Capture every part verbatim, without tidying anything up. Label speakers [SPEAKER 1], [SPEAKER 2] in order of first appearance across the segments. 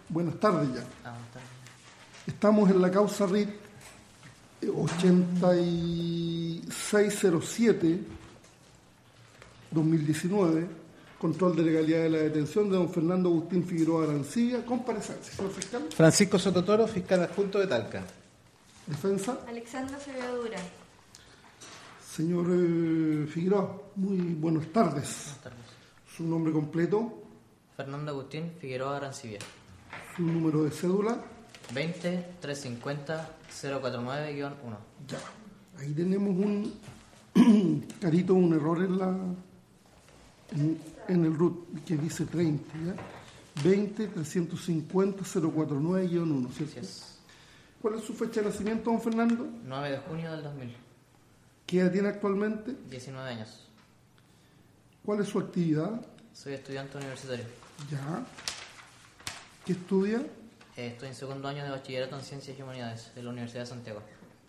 [SPEAKER 1] buenas tardes ya.
[SPEAKER 2] Ah, buenas tardes.
[SPEAKER 1] Estamos en la causa R I T ochenta y seis cero siete dos mil diecinueve, control de legalidad de la detención de don Fernando Agustín Figueroa Arancibia, comparecencia. Señor fiscal.
[SPEAKER 3] Francisco Sototoro, fiscal adjunto de Talca.
[SPEAKER 1] Defensa.
[SPEAKER 4] Alexandra Acevedo Durán.
[SPEAKER 1] Señor eh, Figueroa, muy buenas tardes.
[SPEAKER 2] Buenas tardes.
[SPEAKER 1] Su nombre completo.
[SPEAKER 2] Fernando Agustín Figueroa Arancibia.
[SPEAKER 1] Su número de cédula.
[SPEAKER 2] veinte trescientos cincuenta cero cuarenta y nueve guión uno.
[SPEAKER 1] Ya. Ahí tenemos un carito, un error en la en, en el R U T que dice treinta, ¿ya? veinte trescientos cincuenta cero cuarenta y nueve guión uno, ¿cierto?
[SPEAKER 2] Así es.
[SPEAKER 1] ¿Cuál es su fecha de nacimiento, don Fernando?
[SPEAKER 2] nueve de junio del dos mil.
[SPEAKER 1] ¿Qué edad tiene actualmente?
[SPEAKER 2] diecinueve años.
[SPEAKER 1] ¿Cuál es su actividad?
[SPEAKER 2] Soy estudiante universitario.
[SPEAKER 1] Ya. ¿Qué estudia?
[SPEAKER 2] Eh, estoy en segundo año de bachillerato en Ciencias y Humanidades de la Universidad de Santiago,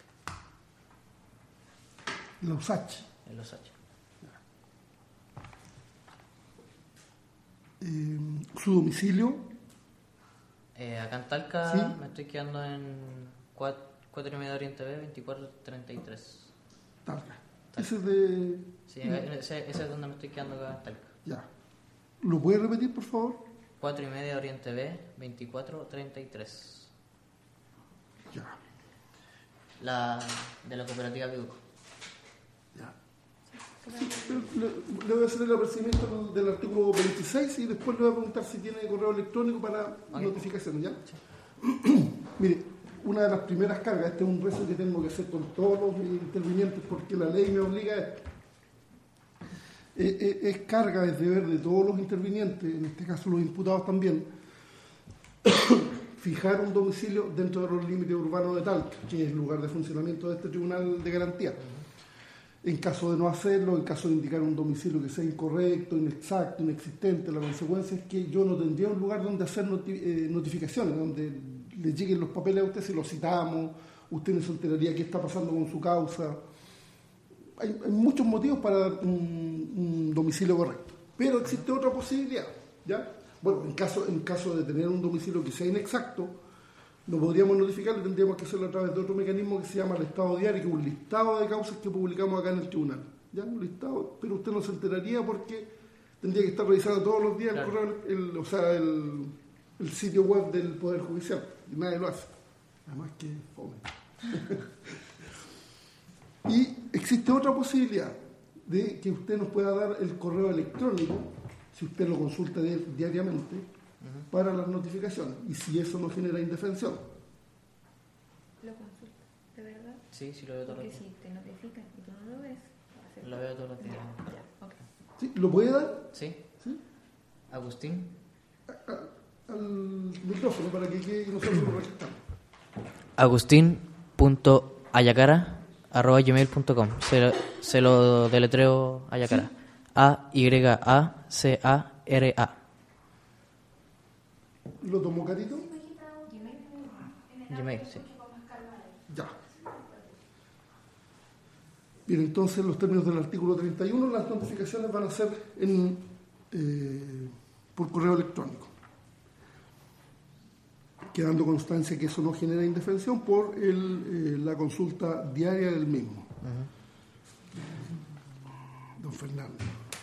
[SPEAKER 1] La U S A C.
[SPEAKER 2] en Los H.
[SPEAKER 1] Eh, ¿Su domicilio?
[SPEAKER 2] Eh, acá en Talca
[SPEAKER 1] Sí.
[SPEAKER 2] me estoy quedando en cuatro y media Oriente B, veinticuatro treinta y tres.
[SPEAKER 1] Talca. Ese es de...
[SPEAKER 2] Sí, ese, ese es donde me estoy quedando acá en Talca.
[SPEAKER 1] Ya. ¿Lo puede repetir, por favor?
[SPEAKER 2] cuatro y media Oriente B, veinticuatro treinta y tres.
[SPEAKER 1] Ya.
[SPEAKER 2] La de la cooperativa Viuco.
[SPEAKER 1] Ya. Sí, le, le voy a hacer el apercibimiento del artículo veintiséis y después le voy a preguntar si tiene correo electrónico para
[SPEAKER 2] Okay.
[SPEAKER 1] notificaciones, ¿ya? Sí. Mire, una de las primeras cargas, este es un rezo que tengo que hacer con todos los intervinientes porque la ley me obliga a esto. Eh, eh, es carga, es deber de todos los intervinientes, en este caso los imputados también, fijar un domicilio dentro de los límites urbanos de Talca, que es el lugar de funcionamiento de este tribunal de garantía. En caso de no hacerlo, en caso de indicar un domicilio que sea incorrecto, inexacto, inexistente, la consecuencia es que yo no tendría un lugar donde hacer noti- eh, notificaciones, donde le lleguen los papeles a usted si los citamos, usted no se enteraría qué está pasando con su causa. Hay, hay muchos motivos para dar un, un domicilio correcto. Pero existe otra posibilidad, ¿ya? Bueno, en caso, en caso de tener un domicilio que sea inexacto, no podríamos notificarlo, tendríamos que hacerlo a través de otro mecanismo que se llama el estado diario, que es un listado de causas que publicamos acá en el tribunal. ¿Ya? Un listado, pero usted no se enteraría porque tendría que estar revisando todos los días
[SPEAKER 2] Claro.
[SPEAKER 1] el correo, el, o sea, el, el sitio web del Poder Judicial. Y nadie lo hace. Además que fome. Y existe otra posibilidad de que usted nos pueda dar el correo electrónico, si usted lo consulta di- diariamente, uh-huh. para las notificaciones, y si eso no genera indefensión.
[SPEAKER 4] ¿Lo consulta? ¿De verdad?
[SPEAKER 2] Sí, sí lo veo todos los
[SPEAKER 4] Porque
[SPEAKER 2] días.
[SPEAKER 4] si te notifican y tú no lo ves, va a ser...
[SPEAKER 2] Lo veo todos los días.
[SPEAKER 4] Ya, ok.
[SPEAKER 1] ¿Sí? ¿Lo puede dar?
[SPEAKER 2] Sí.
[SPEAKER 1] ¿Sí?
[SPEAKER 2] Agustín.
[SPEAKER 1] A- a- al micrófono para que quede y nosotros lo registramos.
[SPEAKER 2] Agustín.ayacara arroba gmail punto com. Se, lo- se lo deletreo Ayacara. A Y A C A R A.
[SPEAKER 1] ¿Lo tomó Carito?
[SPEAKER 2] Gmail, sí.
[SPEAKER 1] Ya. Bien, entonces los términos del artículo treinta y uno, las notificaciones van a ser en, eh, por correo electrónico, quedando constancia que eso no genera indefensión por el, eh, la consulta diaria del mismo. Uh-huh. Don Fernando.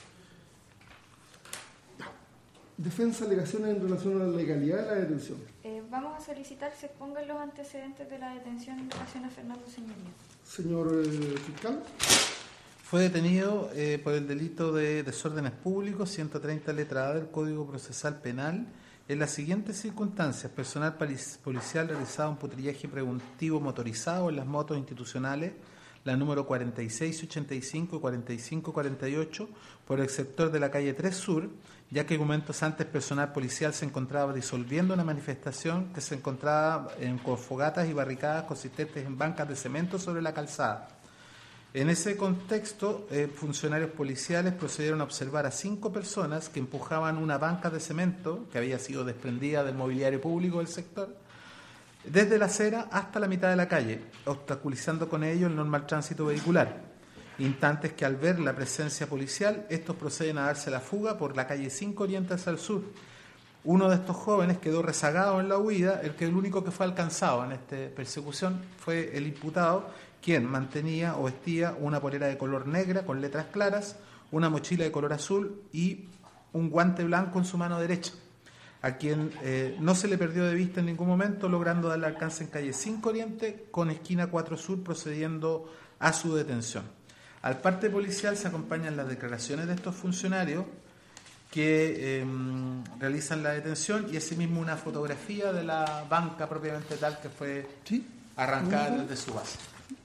[SPEAKER 1] Ya. Defensa, alegaciones en relación a la legalidad de la detención.
[SPEAKER 4] Eh, vamos a solicitar que se expongan los antecedentes de la detención en relación a Fernando Señoría.
[SPEAKER 1] Señor eh, fiscal.
[SPEAKER 3] Fue detenido eh, por el delito de desórdenes públicos, ciento treinta letra A del Código Procesal Penal, en las siguientes circunstancias: personal policial realizado un patrullaje preventivo motorizado en las motos institucionales, la número cuarenta y seis ochenta y cinco y cuarenta y cinco cuarenta y ocho, por el sector de la calle tres Sur, ya que momentos antes personal policial se encontraba disolviendo una manifestación que se encontraba en, con fogatas y barricadas consistentes en bancas de cemento sobre la calzada. En ese contexto, eh, funcionarios policiales procedieron a observar a cinco personas que empujaban una banca de cemento que había sido desprendida del mobiliario público del sector, desde la acera hasta la mitad de la calle, obstaculizando con ello el normal tránsito vehicular. Instantes que, al ver la presencia policial, estos proceden a darse la fuga por la calle cinco Oriente hacia el sur. Uno de estos jóvenes quedó rezagado en la huida, el que el único que fue alcanzado en esta persecución fue el imputado, quien mantenía o vestía una polera de color negra con letras claras, una mochila de color azul y un guante blanco en su mano derecha, a quien eh, no se le perdió de vista en ningún momento, logrando darle alcance en calle cinco Oriente con esquina cuatro Sur, procediendo a su detención. Al parte policial se acompañan las declaraciones de estos funcionarios que eh, realizan la detención y asimismo una fotografía de la banca propiamente tal que fue
[SPEAKER 1] ¿Sí?
[SPEAKER 3] arrancada
[SPEAKER 1] Uh-huh.
[SPEAKER 3] desde su base.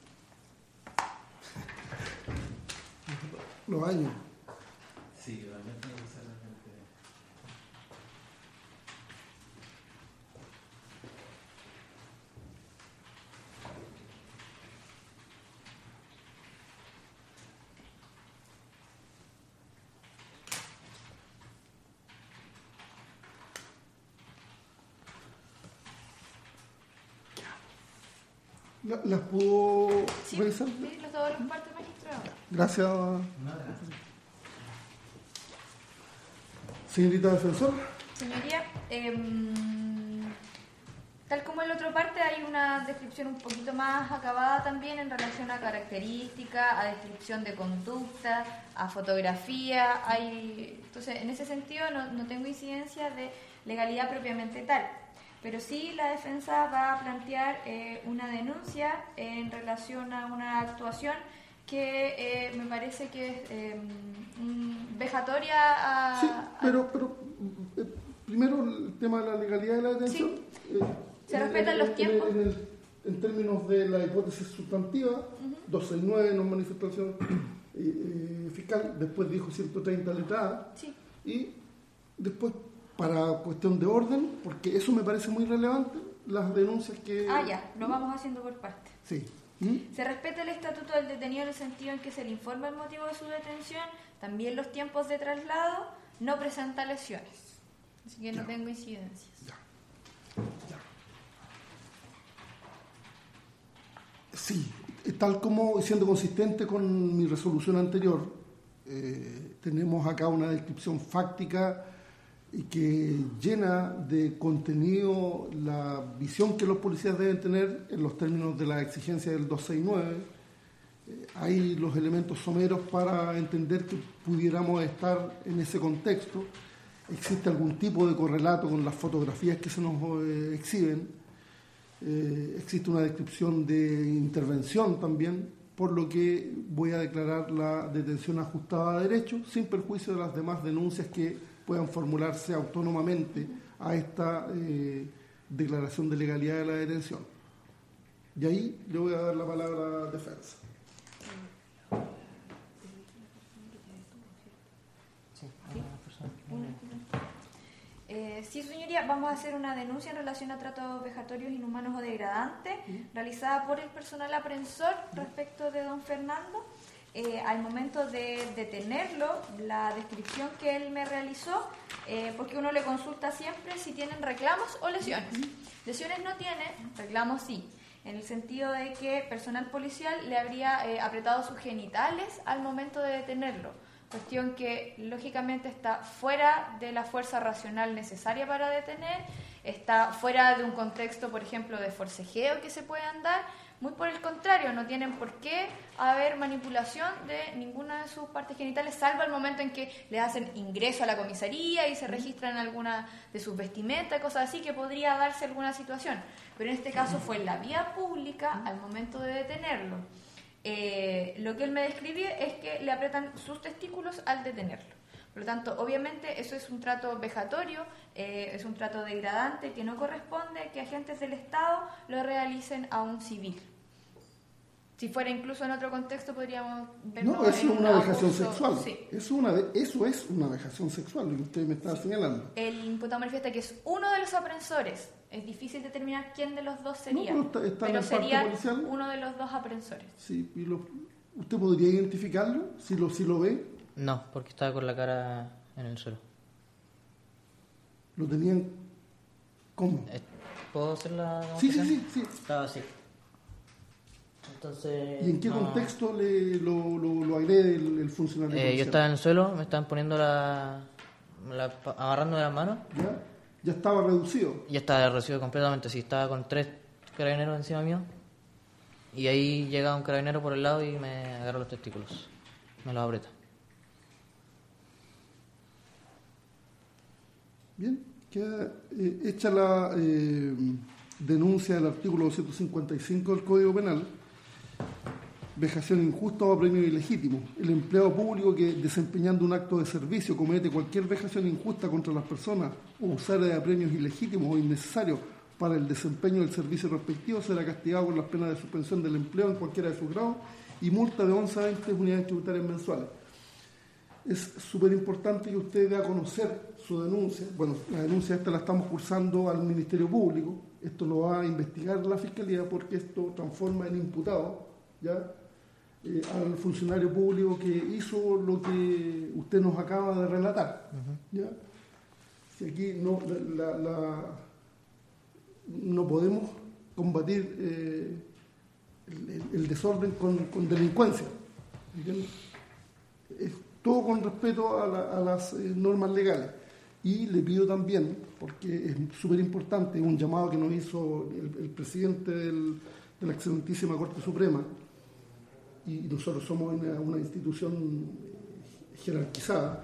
[SPEAKER 1] Los años.
[SPEAKER 3] Sí, realmente necesariamente.
[SPEAKER 1] ¿La- ¿Las pudo
[SPEAKER 4] Sí,
[SPEAKER 1] revisar?
[SPEAKER 4] sí, los todos los partes magistrados.
[SPEAKER 1] Gracias, señorita defensora.
[SPEAKER 4] Señoría, em, tal como en la otra parte hay una descripción un poquito más acabada también en relación a características, a descripción de conducta, a fotografía. Hay, entonces, en ese sentido no, no tengo incidencia de legalidad propiamente tal. Pero sí la defensa va a plantear eh, una denuncia en relación a una actuación que eh, me parece que es eh, mm, vejatoria a...
[SPEAKER 1] Sí,
[SPEAKER 4] a-
[SPEAKER 1] pero, pero eh, primero el tema de la legalidad de la detención.
[SPEAKER 4] Sí.
[SPEAKER 1] Eh,
[SPEAKER 4] Se
[SPEAKER 1] en-
[SPEAKER 4] respetan
[SPEAKER 1] en-
[SPEAKER 4] los
[SPEAKER 1] en-
[SPEAKER 4] tiempos.
[SPEAKER 1] En, el- en términos de la hipótesis sustantiva, doscientos sesenta y nueve no manifestación eh, eh, fiscal, después dijo ciento treinta letradas,
[SPEAKER 4] Sí.
[SPEAKER 1] y después, para cuestión de orden, porque eso me parece muy relevante, las denuncias que...
[SPEAKER 4] Ah, ya, lo vamos haciendo por parte.
[SPEAKER 1] Sí. ¿Mm?
[SPEAKER 4] Se respeta el estatuto del detenido en el sentido en que se le informa el motivo de su detención, también los tiempos de traslado, no presenta lesiones. Así que no
[SPEAKER 1] Ya.
[SPEAKER 4] tengo incidencias.
[SPEAKER 1] Ya. Ya. Sí, tal como siendo consistente con mi resolución anterior, eh, tenemos acá una descripción fáctica y que llena de contenido la visión que los policías deben tener en los términos de la exigencia del doscientos sesenta y nueve. Eh, hay los elementos someros para entender que pudiéramos estar en ese contexto. Existe algún tipo de correlato con las fotografías que se nos eh, exhiben. Eh, existe una descripción de intervención también, por lo que voy a declarar la detención ajustada a derecho, sin perjuicio de las demás denuncias que puedan formularse autónomamente a esta eh, declaración de legalidad de la detención. Y ahí le voy a dar la palabra a defensa.
[SPEAKER 4] Eh, sí, señoría, vamos a hacer una denuncia en relación a tratos vejatorios, inhumanos o degradantes, realizada por el personal aprensor respecto de don Fernando. Eh, al momento de detenerlo, la descripción que él me realizó, eh, porque uno le consulta siempre si tienen reclamos o lesiones. Lesiones no tiene, reclamos sí, en el sentido de que personal policial le habría eh, apretado sus genitales al momento de detenerlo, cuestión que lógicamente está fuera de la fuerza racional necesaria para detener, está fuera de un contexto, por ejemplo, de forcejeo que se puedan dar. Muy por el contrario, no tienen por qué haber manipulación de ninguna de sus partes genitales, salvo el momento en que le hacen ingreso a la comisaría y se registran alguna de sus vestimentas, cosas así, que podría darse alguna situación. Pero en este caso fue en la vía pública al momento de detenerlo. Eh, lo que él me describió es que le apretan sus testículos al detenerlo. Por lo tanto, obviamente eso es un trato vejatorio, eh, es un trato degradante que no corresponde que agentes del Estado lo realicen a un civil. Si fuera incluso en otro contexto podríamos verlo
[SPEAKER 1] No, eso
[SPEAKER 4] en
[SPEAKER 1] es
[SPEAKER 4] un
[SPEAKER 1] una vejación
[SPEAKER 4] abuso,
[SPEAKER 1] sexual.
[SPEAKER 4] sí.
[SPEAKER 1] Eso, una, ve- eso es una vejación sexual, lo que usted me está señalando.
[SPEAKER 4] El imputado manifiesta que es uno de los aprensores. Es difícil determinar quién de los dos sería,
[SPEAKER 1] No, pero está- está en
[SPEAKER 4] pero
[SPEAKER 1] el parte
[SPEAKER 4] sería
[SPEAKER 1] policial.
[SPEAKER 4] uno de los dos aprensores.
[SPEAKER 1] Sí, y lo- ¿usted podría identificarlo si lo, si lo ve?
[SPEAKER 2] No, porque estaba con la cara en el suelo.
[SPEAKER 1] ¿Lo tenían cómo?
[SPEAKER 2] Eh, ¿Puedo hacer la
[SPEAKER 1] Sí, sí,
[SPEAKER 2] demostración?
[SPEAKER 1] sí, sí.
[SPEAKER 2] Estaba así. Entonces...
[SPEAKER 1] ¿Y en qué
[SPEAKER 2] no-
[SPEAKER 1] contexto le, lo, lo, lo agrede el, el funcionario
[SPEAKER 2] Eh, yo
[SPEAKER 1] policial?
[SPEAKER 2] estaba en el suelo, me estaban poniendo la... la pa- agarrando de las manos
[SPEAKER 1] ¿Ya? ya estaba reducido.
[SPEAKER 2] Ya estaba reducido completamente, sí, estaba con tres carabineros encima mío. Y ahí llega un carabinero por el lado y me agarra los testículos. Me los aprieta.
[SPEAKER 1] Bien, queda eh, hecha la eh, denuncia del artículo doscientos cincuenta y cinco del Código Penal, vejación injusta o apremio ilegítimo. El empleado público que, desempeñando un acto de servicio, comete cualquier vejación injusta contra las personas o usar de apremios ilegítimos o innecesarios para el desempeño del servicio respectivo, será castigado con las penas de suspensión del empleo en cualquiera de sus grados y multa de once a veinte unidades tributarias mensuales. Es súper importante que usted dé a conocer su denuncia. Bueno, la denuncia esta la estamos cursando al Ministerio Público. Esto lo va a investigar la Fiscalía porque esto transforma en imputado, ¿ya? Eh, al funcionario público que hizo lo que usted nos acaba de relatar. Uh-huh. ¿Ya? Si aquí no, la, la, no podemos combatir eh, el, el desorden con, con delincuencia. ¿Entiendes? Es todo con respeto a, la, a las eh, normas legales. Y le pido también, porque es súper importante, un llamado que nos hizo el, el presidente del, de la excelentísima Corte Suprema, y nosotros somos una, una institución jerarquizada,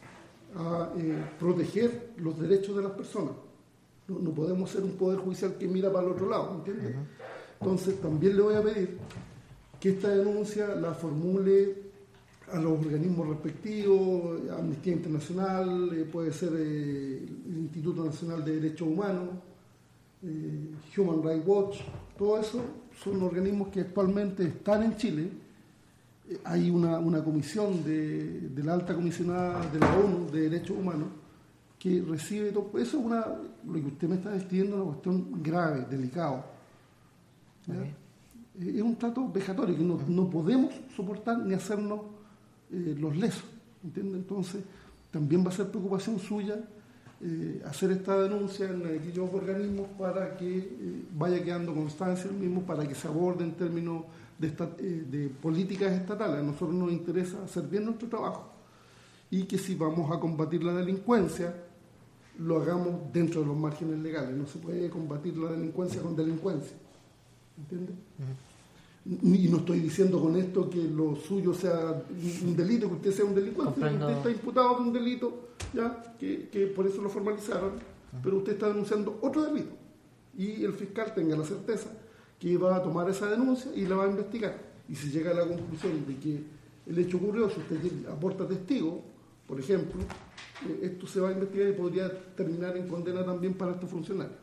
[SPEAKER 1] a eh, proteger los derechos de las personas. No, no podemos ser un poder judicial que mira para el otro lado, ¿entiendes? Uh-huh. Entonces también le voy a pedir que esta denuncia la formule a los organismos respectivos, Amnistía Internacional, eh, puede ser eh, el Instituto Nacional de Derechos Humanos, eh, Human Rights Watch, todo eso son organismos que actualmente están en Chile. Eh, hay una, una comisión de, de la alta comisionada de la ONU de Derechos Humanos que recibe todo. Eso es una, lo que usted me está describiendo, una cuestión grave, delicado. Okay. Eh, es un trato vejatorio que no, uh-huh. no podemos soportar ni hacernos Eh, los lesos, ¿entiende? Entonces también va a ser preocupación suya eh, hacer esta denuncia en aquellos organismos para que eh, vaya quedando constancia el mismo, para que se aborde en términos de, esta, eh, de políticas estatales. A nosotros nos interesa hacer bien nuestro trabajo y que si vamos a combatir la delincuencia lo hagamos dentro de los márgenes legales. No se puede combatir la delincuencia con delincuencia, ¿entiende? Uh-huh. Y no estoy diciendo con esto que lo suyo sea un delito, que usted sea un delincuente. Comprendo. Usted está imputado de un delito, ya que, que por eso lo formalizaron, uh-huh. pero usted está denunciando otro delito. Y el fiscal tenga la certeza que va a tomar esa denuncia y la va a investigar. Y si llega a la conclusión de que el hecho ocurrió, si usted aporta testigos, por ejemplo, eh, esto se va a investigar y podría terminar en condena también para estos funcionarios.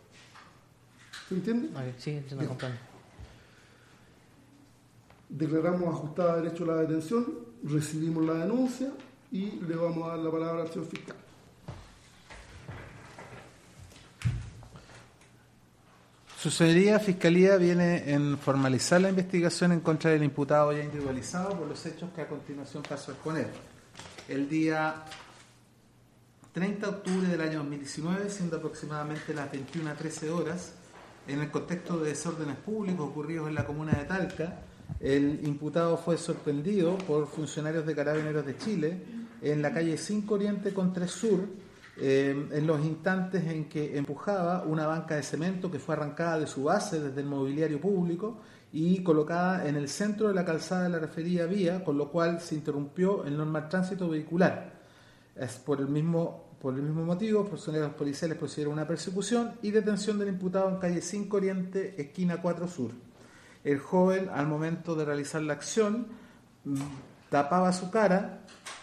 [SPEAKER 1] ¿Se entiende?
[SPEAKER 2] Okay, sí, entiendo, comprendo.
[SPEAKER 1] Declaramos ajustada derecho a la detención, recibimos la denuncia y le vamos a dar la palabra al señor fiscal.
[SPEAKER 3] Su señoría, Fiscalía viene en formalizar la investigación en contra del imputado ya individualizado por los hechos que a continuación paso a exponer. El día treinta de octubre del año dos mil diecinueve, siendo aproximadamente las veintiuna trece horas, en el contexto de desórdenes públicos ocurridos en la comuna de Talca, el imputado fue sorprendido por funcionarios de Carabineros de Chile en la calle cinco Oriente con tres Sur, eh, en los instantes en que empujaba una banca de cemento que fue arrancada de su base desde el mobiliario público y colocada en el centro de la calzada de la referida vía, con lo cual se interrumpió el normal tránsito vehicular. Es por el mismo, por el mismo motivo, funcionarios policiales procedieron a una persecución y detención del imputado en calle cinco Oriente, esquina cuatro Sur. El joven, al momento de realizar la acción, tapaba su cara,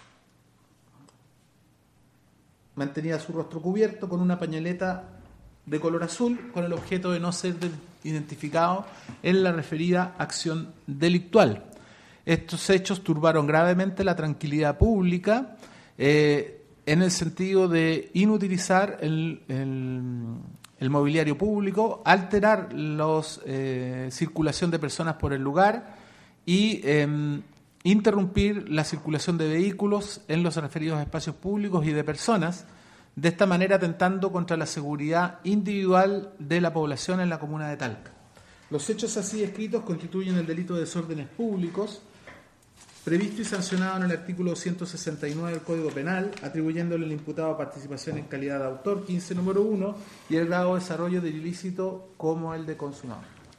[SPEAKER 3] mantenía su rostro cubierto con una pañoleta de color azul con el objeto de no ser identificado en la referida acción delictual. Estos hechos turbaron gravemente la tranquilidad pública eh, en el sentido de inutilizar el... el el mobiliario público, alterar la eh, circulación de personas por el lugar y eh, interrumpir la circulación de vehículos en los referidos espacios públicos y de personas, de esta manera atentando contra la seguridad individual de la población en la comuna de Talca. Los hechos así escritos constituyen el delito de desórdenes públicos previsto y sancionado en el artículo ciento sesenta y nueve del Código Penal, atribuyéndole al imputado participación en calidad de autor, quince número uno, y el grado de desarrollo del ilícito como el de consumado.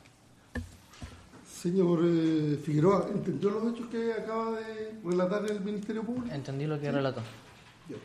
[SPEAKER 1] Señor eh, Figueroa, ¿entendió los hechos que acaba de relatar el Ministerio Público?
[SPEAKER 2] Entendí lo que relató.
[SPEAKER 1] Bien.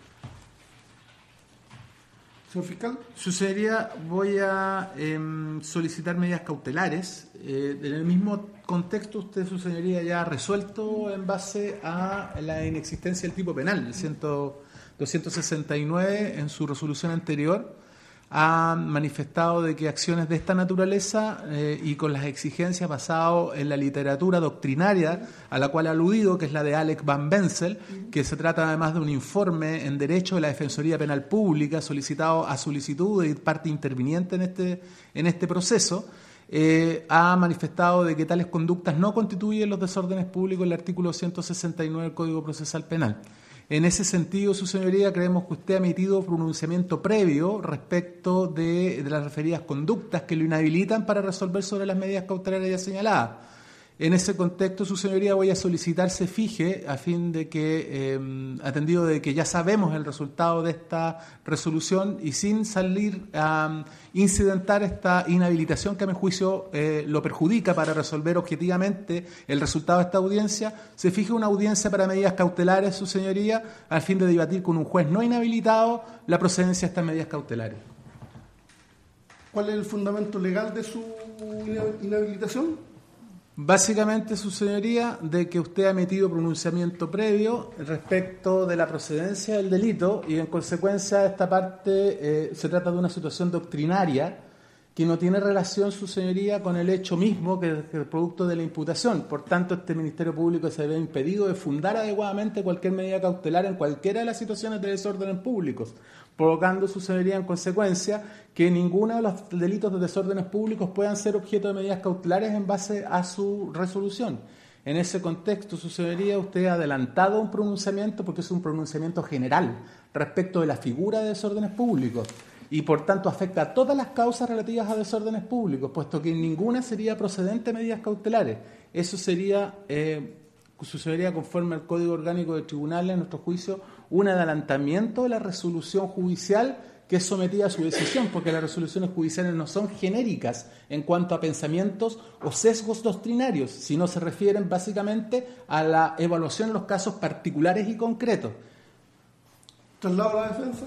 [SPEAKER 1] Señor fiscal.
[SPEAKER 3] Su señoría, voy a eh, solicitar medidas cautelares. Eh, en el mismo contexto, usted, su señoría, ya ha resuelto en base a la inexistencia del tipo penal, el doscientos sesenta y nueve, en su resolución anterior, ha manifestado de que acciones de esta naturaleza eh, y con las exigencias basadas en la literatura doctrinaria a la cual ha aludido, que es la de Alec Van Bensel, que se trata además de un informe en derecho de la Defensoría Penal Pública solicitado a solicitud de parte interviniente en este, en este proceso, eh, ha manifestado de que tales conductas no constituyen los desórdenes públicos en el artículo ciento sesenta y nueve del Código Procesal Penal. En ese sentido, su señoría, creemos que usted ha emitido pronunciamiento previo respecto de, de las referidas conductas que lo inhabilitan para resolver sobre las medidas cautelares ya señaladas. En ese contexto, su señoría, voy a solicitar se fije a fin de que, eh, atendido de que ya sabemos el resultado de esta resolución y sin salir a incidentar esta inhabilitación que a mi juicio eh, lo perjudica para resolver objetivamente el resultado de esta audiencia, se fije una audiencia para medidas cautelares, su señoría, al fin de debatir con un juez no inhabilitado la procedencia de estas medidas cautelares.
[SPEAKER 1] ¿Cuál es el fundamento legal de su inhabilitación?
[SPEAKER 3] Básicamente, su señoría, de que usted ha emitido pronunciamiento previo respecto de la procedencia del delito y en consecuencia esta parte eh, se trata de una situación doctrinaria que no tiene relación, su señoría, con el hecho mismo que es el producto de la imputación. Por tanto, este Ministerio Público se ve impedido de fundar adecuadamente cualquier medida cautelar en cualquiera de las situaciones de desórdenes públicos, provocando, su señoría, en consecuencia, que ninguno de los delitos de desórdenes públicos puedan ser objeto de medidas cautelares en base a su resolución. En ese contexto, su señoría, usted ha adelantado un pronunciamiento, porque es un pronunciamiento general respecto de la figura de desórdenes públicos, y por tanto afecta a todas las causas relativas a desórdenes públicos, puesto que en ninguna sería procedente medidas cautelares. Eso sería, eh, su señoría, conforme al Código Orgánico de Tribunales, en nuestro juicio, un adelantamiento de la resolución judicial que es sometida a su decisión, porque las resoluciones judiciales no son genéricas en cuanto a pensamientos o sesgos doctrinarios, sino se refieren básicamente a la evaluación de los casos particulares y concretos.
[SPEAKER 1] ¿Traslado a la defensa?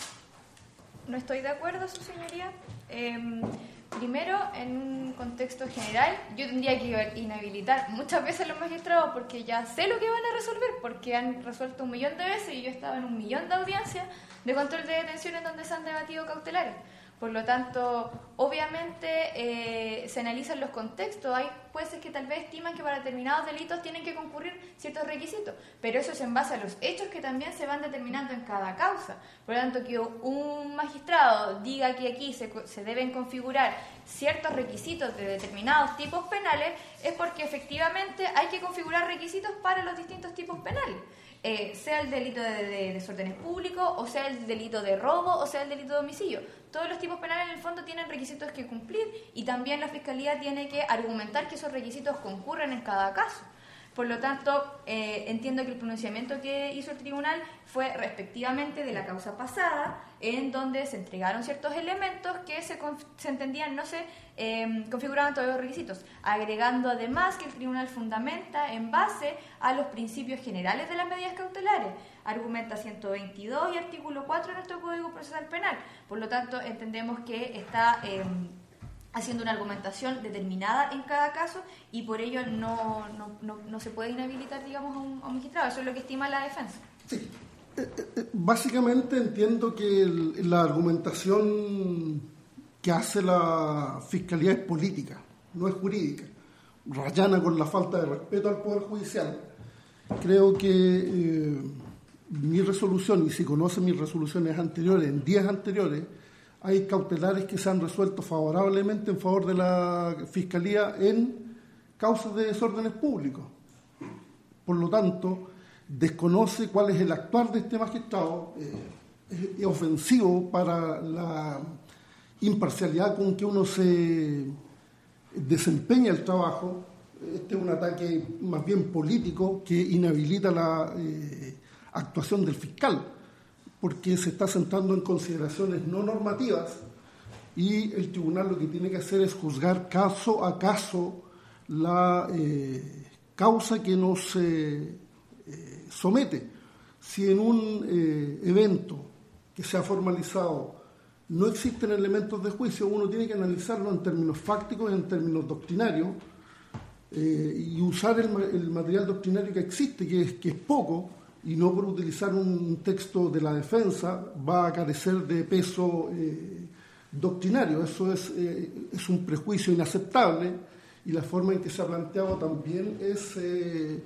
[SPEAKER 4] No estoy de acuerdo, su señoría. Eh, primero, en un contexto general, yo tendría que inhabilitar muchas veces a los magistrados porque ya sé lo que van a resolver, porque han resuelto un millón de veces y yo he estado en un millón de audiencias de control de detenciones donde se han debatido cautelares. Por lo tanto, obviamente eh, se analizan los contextos. Hay jueces que tal vez estiman que para determinados delitos tienen que concurrir ciertos requisitos, pero eso es en base a los hechos que también se van determinando en cada causa. Por lo tanto, que un magistrado diga que aquí se, se deben configurar ciertos requisitos de determinados tipos penales es porque efectivamente hay que configurar requisitos para los distintos tipos penales. Eh, sea el delito de, de desórdenes públicos, o sea el delito de robo, o sea el delito de homicidio. Todos los tipos penales en el fondo tienen requisitos que cumplir y también la Fiscalía tiene que argumentar que esos requisitos concurren en cada caso. Por lo tanto, eh, entiendo que el pronunciamiento que hizo el tribunal fue respectivamente de la causa pasada, en donde se entregaron ciertos elementos que se, se entendían, no se eh, configuraban todos los requisitos, agregando además que el tribunal fundamenta en base a los principios generales de las medidas cautelares, argumenta ciento veintidós y artículo cuatro de nuestro Código Procesal Penal. Por lo tanto, entendemos que está Eh, haciendo una argumentación determinada en cada caso y por ello no, no, no, no se puede inhabilitar, digamos, a un, a un magistrado. Eso es lo que estima la defensa.
[SPEAKER 1] Sí. Eh, eh, básicamente entiendo que el, la argumentación que hace la Fiscalía es política, no es jurídica. Rayana con la falta de respeto al Poder Judicial. Creo que eh, mi resolución, y si conocen mis resoluciones anteriores, en días anteriores, hay cautelares que se han resuelto favorablemente en favor de la Fiscalía en causas de desórdenes públicos. Por lo tanto, desconoce cuál es el actuar de este magistrado. Eh, es, es ofensivo para la imparcialidad con que uno se desempeña el trabajo. este es un ataque más bien político que inhabilita la eh, actuación del fiscal, porque se está centrando en consideraciones no normativas y el tribunal lo que tiene que hacer es juzgar caso a caso la eh, causa que nos eh, eh, somete. Si en un eh, evento que se ha formalizado no existen elementos de juicio, uno tiene que analizarlo en términos fácticos, en términos doctrinarios, eh, y usar el, el material doctrinario que existe, que es, que es poco, y no por utilizar un texto de la defensa va a carecer de peso eh, doctrinario. Eso es, eh, es un prejuicio inaceptable, y la forma en que se ha planteado también es... Eh,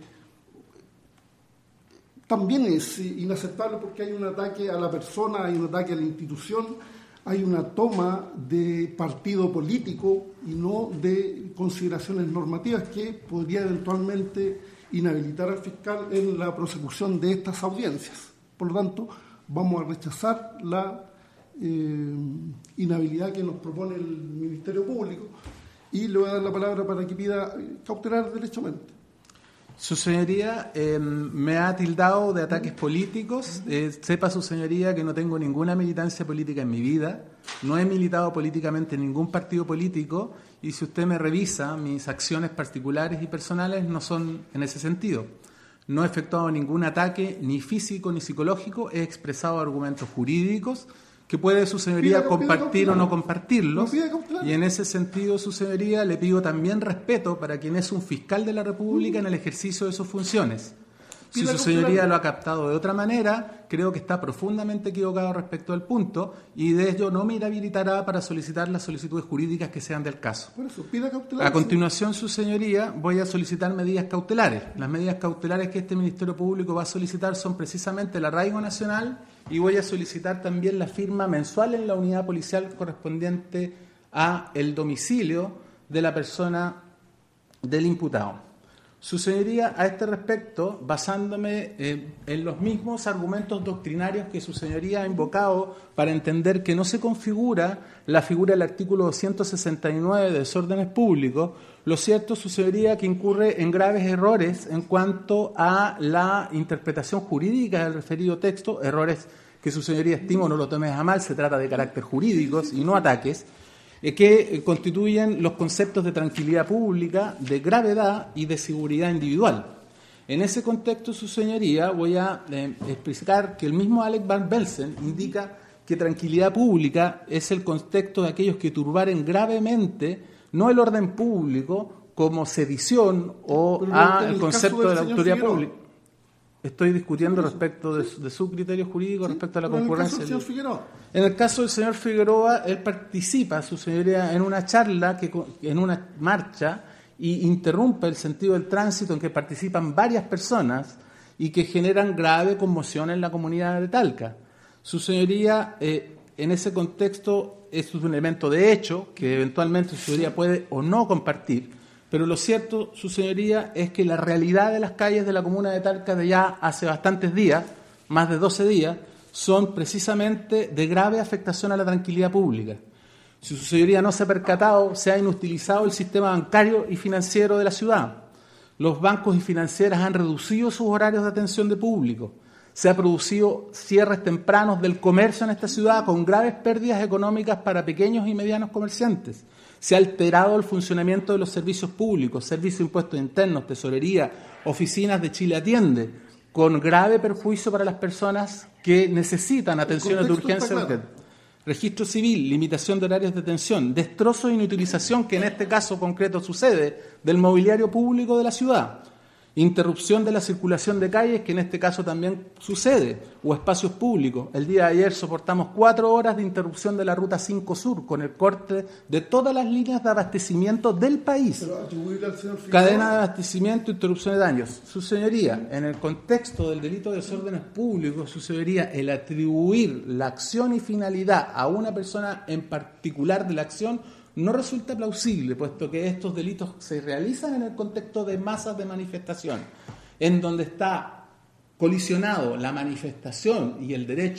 [SPEAKER 1] también es inaceptable porque hay un ataque a la persona, hay un ataque a la institución, hay una toma de partido político y no de consideraciones normativas que podría eventualmente inhabilitar al fiscal en la prosecución de estas audiencias. Por lo tanto, vamos a rechazar la eh, inhabilidad que nos propone el Ministerio Público y le voy a dar la palabra para que pida cautelar derechamente.
[SPEAKER 3] Su señoría eh, me ha tildado de ataques políticos. Eh, sepa su señoría que no tengo ninguna militancia política en mi vida. No he militado políticamente en ningún partido político y si usted me revisa, mis acciones particulares y personales no son en ese sentido. No he efectuado ningún ataque ni físico ni psicológico. He expresado argumentos jurídicos que puede su señoría
[SPEAKER 1] pida,
[SPEAKER 3] compartir
[SPEAKER 1] pida
[SPEAKER 3] o no compartirlos,
[SPEAKER 1] no
[SPEAKER 3] y en ese sentido, su señoría, le pido también respeto para quien es un fiscal de la República en el ejercicio de sus funciones. Si su señoría lo ha captado de otra manera, creo que está profundamente equivocado respecto al punto, y de ello no me inhabilitará para solicitar las solicitudes jurídicas que sean del caso.
[SPEAKER 1] Por eso, pida cautelar.
[SPEAKER 3] A continuación, su señoría, voy a solicitar medidas cautelares. Las medidas cautelares que este Ministerio Público va a solicitar son precisamente el arraigo nacional, y voy a solicitar también la firma mensual en la unidad policial correspondiente a el domicilio de la persona del imputado. Su señoría, a este respecto, basándome eh, en los mismos argumentos doctrinarios que su señoría ha invocado para entender que no se configura la figura del artículo doscientos sesenta y nueve de desórdenes públicos, lo cierto, su señoría, que incurre en graves errores en cuanto a la interpretación jurídica del referido texto, errores que su señoría estimo no lo tomes a mal, se trata de carácter jurídicos y no ataques, eh, que eh, constituyen los conceptos de tranquilidad pública, de gravedad y de seguridad individual. En ese contexto, su señoría, voy a eh, explicar que el mismo Alec Van Belsen indica que tranquilidad pública es el contexto de aquellos que turbaren gravemente no el orden público como sedición o a el concepto de la autoridad
[SPEAKER 1] Figueroa.
[SPEAKER 3] pública. Estoy discutiendo respecto de, de su criterio jurídico
[SPEAKER 1] Sí,
[SPEAKER 3] respecto a la
[SPEAKER 1] pero
[SPEAKER 3] concurrencia.
[SPEAKER 1] En el caso del señor Figueroa.
[SPEAKER 3] En el caso del señor Figueroa, él participa, su señoría, en una charla, que en una marcha, y interrumpe el sentido del tránsito en que participan varias personas y que generan grave conmoción en la comunidad de Talca. Su señoría, eh, en ese contexto, es un elemento de hecho que eventualmente su señoría puede o no compartir, pero lo cierto, su señoría, es que la realidad de las calles de la comuna de Talca de ya hace bastantes días, más de doce días, son precisamente de grave afectación a la tranquilidad pública. Si su señoría no se ha percatado, se ha inutilizado el sistema bancario y financiero de la ciudad. Los bancos y financieras han reducido sus horarios de atención de público. Se han producido cierres tempranos del comercio en esta ciudad con graves pérdidas económicas para pequeños y medianos comerciantes. Se ha alterado el funcionamiento de los servicios públicos, servicios de impuestos internos, tesorería, oficinas de Chile Atiende, con grave perjuicio para las personas que necesitan atenciones de urgencia. Registro civil, limitación de horarios de detención, destrozo e inutilización, que en este caso concreto sucede, del mobiliario público de la ciudad. Interrupción de la circulación de calles, que en este caso también sucede, o espacios públicos. El día de ayer soportamos cuatro horas de interrupción de la Ruta cinco Sur, con el corte de todas las líneas de abastecimiento del país. Cadena de abastecimiento, interrupción de daños. Su señoría, en el contexto del delito de desórdenes públicos, su señoría, el atribuir la acción y finalidad a una persona en particular de la acción no resulta plausible, puesto que estos delitos se realizan en el contexto de masas de manifestación, en donde está colisionado la manifestación y el derecho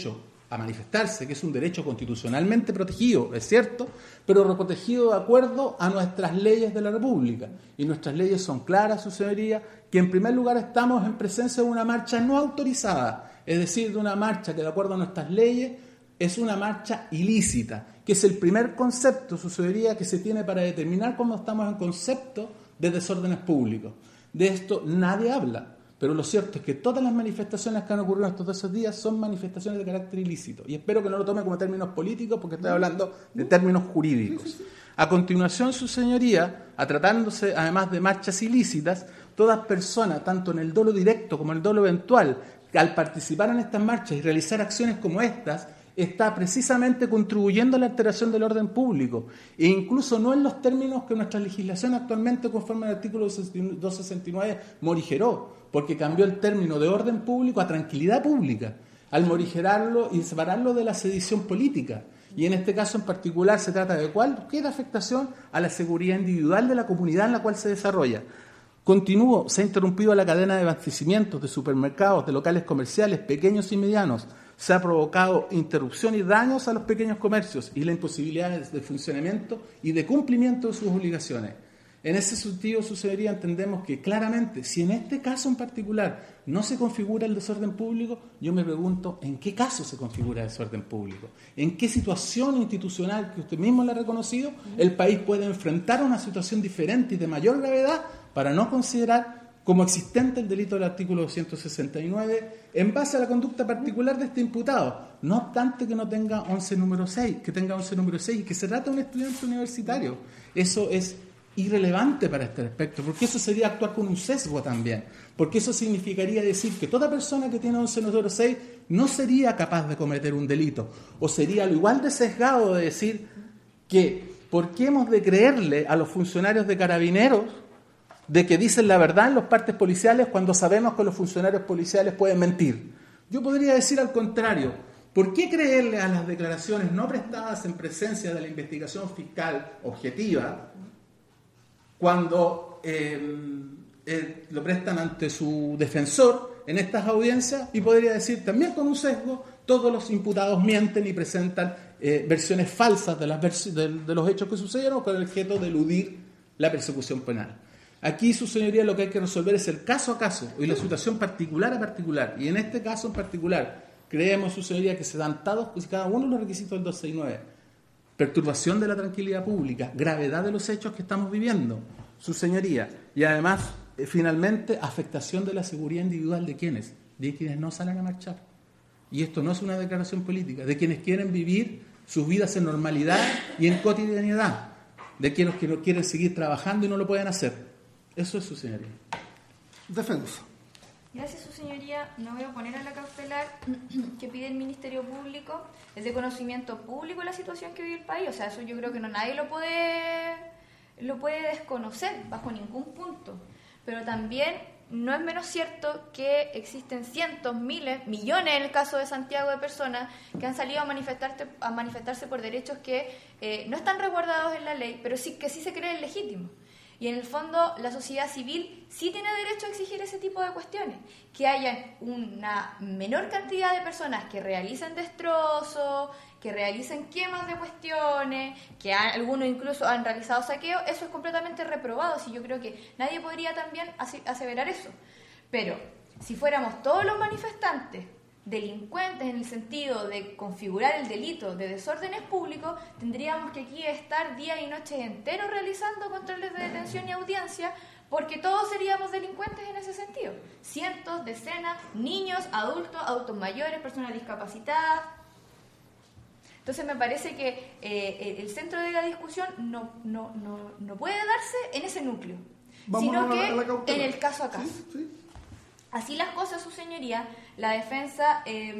[SPEAKER 3] a manifestarse, que es un derecho constitucionalmente protegido, es cierto, pero protegido de acuerdo a nuestras leyes de la República. Y nuestras leyes son claras, su señoría, que en primer lugar estamos en presencia de una marcha no autorizada, es decir, de una marcha que de acuerdo a nuestras leyes es una marcha ilícita, que es el primer concepto, su señoría, que se tiene para determinar cómo estamos en concepto de desórdenes públicos. De esto nadie habla. Pero lo cierto es que todas las manifestaciones que han ocurrido estos dos días son manifestaciones de carácter ilícito. Y espero que no lo tome como términos políticos porque estoy hablando de términos jurídicos. A continuación, su señoría, a tratándose además de marchas ilícitas, todas personas, tanto en el dolo directo como en el dolo eventual, que al participar en estas marchas y realizar acciones como estas, está precisamente contribuyendo a la alteración del orden público, e incluso no en los términos que nuestra legislación actualmente, conforme al artículo doscientos sesenta y nueve, morigeró, porque cambió el término de orden público a tranquilidad pública, al morigerarlo y separarlo de la sedición política. Y en este caso en particular se trata de cualquier afectación a la seguridad individual de la comunidad en la cual se desarrolla. Continúo, se ha interrumpido la cadena de abastecimientos de supermercados, de locales comerciales, pequeños y medianos. Se ha provocado interrupción y daños a los pequeños comercios y la imposibilidad de funcionamiento y de cumplimiento de sus obligaciones. En ese sentido, su señoría, entendemos que claramente, si en este caso en particular no se configura el desorden público, yo me pregunto, ¿en qué caso se configura el desorden público? ¿En qué situación institucional que usted mismo le ha reconocido el país puede enfrentar una situación diferente y de mayor gravedad para no considerar como existente el delito del artículo doscientos sesenta y nueve en base a la conducta particular de este imputado, no obstante que no tenga once número seis, que tenga once número seis y que se trate de un estudiante universitario? Eso es irrelevante para este aspecto, porque eso sería actuar con un sesgo también, porque eso significaría decir que toda persona que tiene once número seis no sería capaz de cometer un delito, o sería lo igual de sesgado de decir que ¿por qué hemos de creerle a los funcionarios de Carabineros de que dicen la verdad en los partes policiales cuando sabemos que los funcionarios policiales pueden mentir? Yo podría decir al contrario. ¿Por qué creerle a las declaraciones no prestadas en presencia de la investigación fiscal objetiva cuando eh, eh, lo prestan ante su defensor en estas audiencias? Y podría decir también con un sesgo, todos los imputados mienten y presentan eh, versiones falsas de, las vers- de, de los hechos que sucedieron con el objeto de eludir la persecución penal. Aquí, su señoría, lo que hay que resolver es el caso a caso y la situación particular a particular. Y en este caso en particular, creemos, su señoría, que se dan todos y cada uno de los requisitos del doscientos sesenta y nueve. Perturbación de la tranquilidad pública, gravedad de los hechos que estamos viviendo, su señoría. Y además, eh, finalmente, afectación de la seguridad individual de quienes, de quienes no salen a marchar. Y esto no es una declaración política, de quienes quieren vivir sus vidas en normalidad y en cotidianidad, de quienes que no quieren seguir trabajando y no lo pueden hacer. Eso es, su señoría.
[SPEAKER 1] Defensa.
[SPEAKER 4] Gracias, su señoría. No voy a poner a la cautelar que pide el Ministerio Público. Es de conocimiento público la situación que vive el país. O sea, eso yo creo que no nadie lo puede, lo puede desconocer bajo ningún punto. Pero también no es menos cierto que existen cientos, miles, millones en el caso de Santiago de personas que han salido a manifestarse, a manifestarse por derechos que eh, no están resguardados en la ley, pero sí que sí se creen legítimos. Y en el fondo la sociedad civil sí tiene derecho a exigir ese tipo de cuestiones, que haya una menor cantidad de personas que realicen destrozos, que realicen quemas de cuestiones, que han, algunos incluso han realizado saqueos. Eso es completamente reprobado, si yo creo que nadie podría también aseverar eso. Pero si fuéramos todos los manifestantes delincuentes en el sentido de configurar el delito de desórdenes públicos, tendríamos que aquí estar día y noche enteros realizando controles de detención y audiencia, porque todos seríamos delincuentes en ese sentido. Cientos, decenas, niños, adultos, adultos mayores, personas discapacitadas. Entonces me parece que eh, el centro de la discusión no, no, no, no puede darse en ese núcleo,
[SPEAKER 1] Vamos
[SPEAKER 4] sino
[SPEAKER 1] a la,
[SPEAKER 4] que
[SPEAKER 1] a la
[SPEAKER 4] en el caso a caso.
[SPEAKER 1] ¿Sí? ¿Sí?
[SPEAKER 4] Así las cosas, su señoría, la defensa, eh,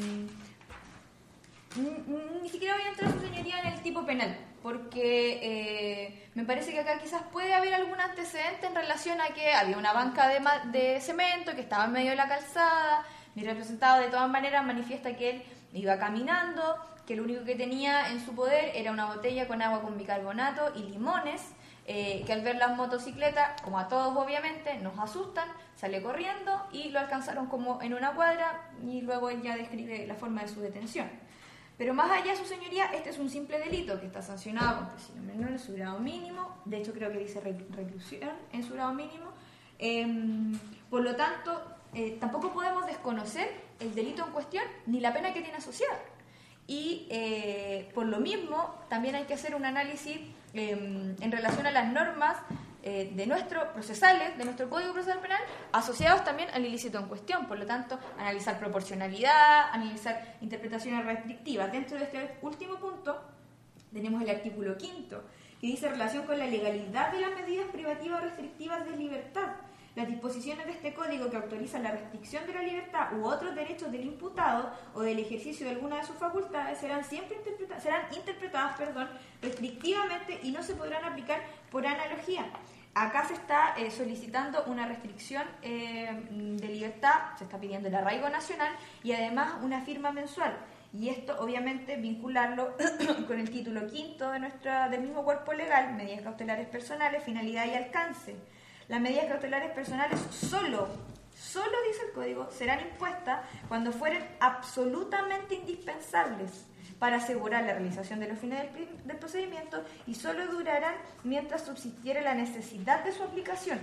[SPEAKER 4] ni siquiera voy a entrar, su señoría, en el tipo penal, porque eh, me parece que acá quizás puede haber algún antecedente en relación a que había una banca de, ma- de cemento que estaba en medio de la calzada. Mi representado de todas maneras manifiesta que él iba caminando, que lo único que tenía en su poder era una botella con agua con bicarbonato y limones, eh, que al ver las motocicletas, como a todos obviamente, nos asustan, sale corriendo y lo alcanzaron como en una cuadra, y luego él ya describe la forma de su detención. Pero más allá, su señoría, este es un simple delito que está sancionado con presidio menor en su grado mínimo, de hecho creo que dice reclusión en su grado mínimo, eh, por lo tanto, eh, tampoco podemos desconocer el delito en cuestión ni la pena que tiene asociada. Y eh, por lo mismo, también hay que hacer un análisis eh, en relación a las normas eh, de nuestro procesales, de nuestro Código Procesal Penal, asociados también al ilícito en cuestión. Por lo tanto, analizar proporcionalidad, analizar interpretaciones restrictivas. Dentro de este último punto, tenemos el artículo quinto, que dice relación con la legalidad de las medidas privativas o restrictivas de libertad. Las disposiciones de este código que autorizan la restricción de la libertad u otros derechos del imputado o del ejercicio de alguna de sus facultades serán siempre interpretadas, serán interpretadas perdón, restrictivamente y no se podrán aplicar por analogía. Acá se está eh, solicitando una restricción eh, de libertad, se está pidiendo el arraigo nacional y además una firma mensual. Y esto, obviamente, vincularlo con el título quinto de nuestra, del mismo cuerpo legal, medidas cautelares personales, finalidad y alcance. Las medidas cautelares personales solo, solo dice el Código, serán impuestas cuando fueren absolutamente indispensables para asegurar la realización de los fines del, del procedimiento y solo durarán mientras subsistiera la necesidad de su aplicación.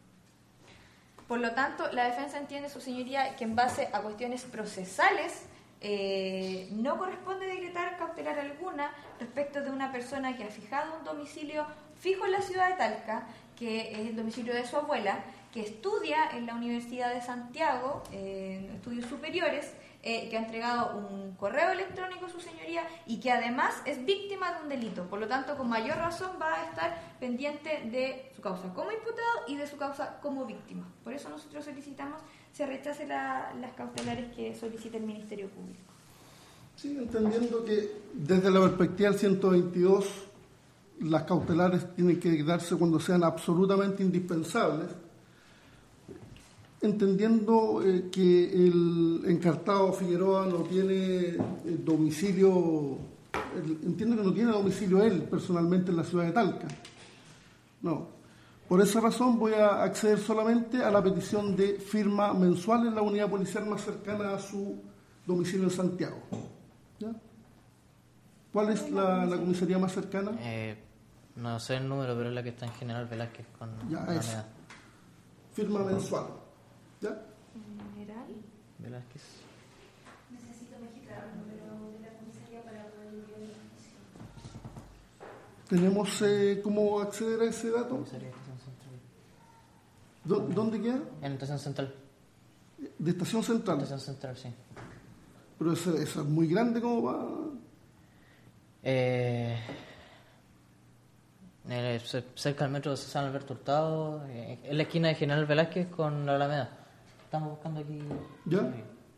[SPEAKER 4] Por lo tanto, la defensa entiende, su señoría, que en base a cuestiones procesales eh, no corresponde decretar cautelar alguna respecto de una persona que ha fijado un domicilio fijo en la ciudad de Talca, que es el domicilio de su abuela, que estudia en la Universidad de Santiago, eh, en estudios superiores, eh, que ha entregado un correo electrónico a su señoría y que además es víctima de un delito. Por lo tanto, con mayor razón va a estar pendiente de su causa como imputado y de su causa como víctima. Por eso nosotros solicitamos se rechace la, las cautelares que solicita el Ministerio Público.
[SPEAKER 1] Sí, entendiendo que desde la perspectiva del ciento veintidós las cautelares tienen que darse cuando sean absolutamente indispensables, entendiendo eh, que el encartado Figueroa no tiene eh, domicilio, el, entiendo que no tiene domicilio él personalmente en la ciudad de Talca. No. Por esa razón voy a acceder solamente a la petición de firma mensual en la unidad policial más cercana a su domicilio en Santiago. ¿Ya? ¿Cuál es la, la comisaría más cercana?
[SPEAKER 2] Eh, no sé el número, pero es la que está en General Velázquez con
[SPEAKER 1] Ya,
[SPEAKER 2] la
[SPEAKER 1] es. Firma mensual. ¿Ya?
[SPEAKER 4] General.
[SPEAKER 2] Velázquez.
[SPEAKER 4] Necesito registrar el número de la comisaría para poder enviar la información.
[SPEAKER 1] ¿Tenemos eh, cómo acceder a ese dato?
[SPEAKER 2] Comisaría de Estación Central.
[SPEAKER 1] ¿Dó- ¿Dónde queda?
[SPEAKER 2] En Estación Central.
[SPEAKER 1] De Estación Central.
[SPEAKER 2] Estación Central, sí.
[SPEAKER 1] Pero esa, esa es muy grande como va.
[SPEAKER 2] Eh, eh, ce- cerca del metro de San Alberto Hurtado, eh, en la esquina de General Velázquez con la Alameda. Estamos buscando aquí.
[SPEAKER 1] ¿Ya?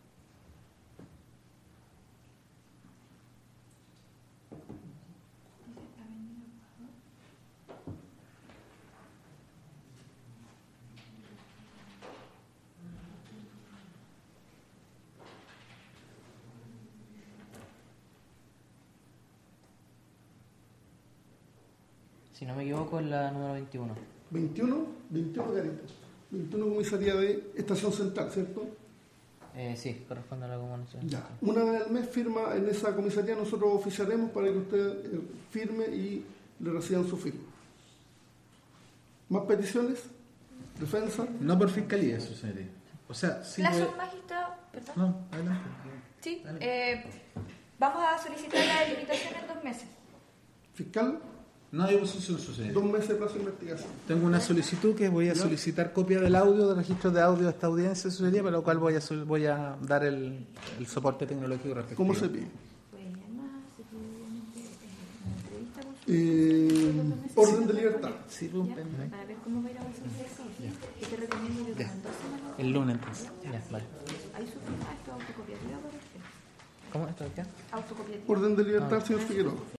[SPEAKER 2] Si no me equivoco, es la número veintiuno.
[SPEAKER 1] veintiuno, veintiuno Carita. veintiuno comisaría de Estación Central, ¿cierto?
[SPEAKER 2] Eh, sí, corresponde a la comuna.
[SPEAKER 1] Ya. Una vez al mes firma en esa comisaría, nosotros oficiaremos para que usted eh, firme y le reciban su firma. ¿Más peticiones? ¿Defensa?
[SPEAKER 3] No por fiscalía, eso sería. O sea, sí.
[SPEAKER 4] Plazo
[SPEAKER 3] puede-
[SPEAKER 4] magistrado, perdón.
[SPEAKER 3] No, adelante.
[SPEAKER 4] Sí, eh, vamos a solicitar la delimitación en dos meses.
[SPEAKER 1] ¿Fiscal?
[SPEAKER 3] No hay oposición, su señoría.
[SPEAKER 1] Dos meses de plazo de investigación.
[SPEAKER 3] Tengo una solicitud que voy a
[SPEAKER 1] ¿Ya?
[SPEAKER 3] solicitar copia del audio, del registro de audio de esta audiencia, su señoría, para lo cual voy a, sol- voy a dar el, el soporte tecnológico respectivo.
[SPEAKER 1] ¿Cómo se pide?
[SPEAKER 4] Puede llamar, se puede obviamente, eh, una entrevista con su
[SPEAKER 1] Eh, orden de libertad.
[SPEAKER 3] Sí, pues,
[SPEAKER 4] Ya, para ver cómo va a ir avanzando eso. Yo te recomiendo que
[SPEAKER 3] Ya.
[SPEAKER 4] en dos semanas
[SPEAKER 3] el lunes entonces.
[SPEAKER 2] Ya, vale.
[SPEAKER 4] hay su firma, esto autocopiativa por usted.
[SPEAKER 2] ¿Cómo esto de qué?
[SPEAKER 4] Autocopiativa.
[SPEAKER 1] Orden de libertad, señor Figueroa.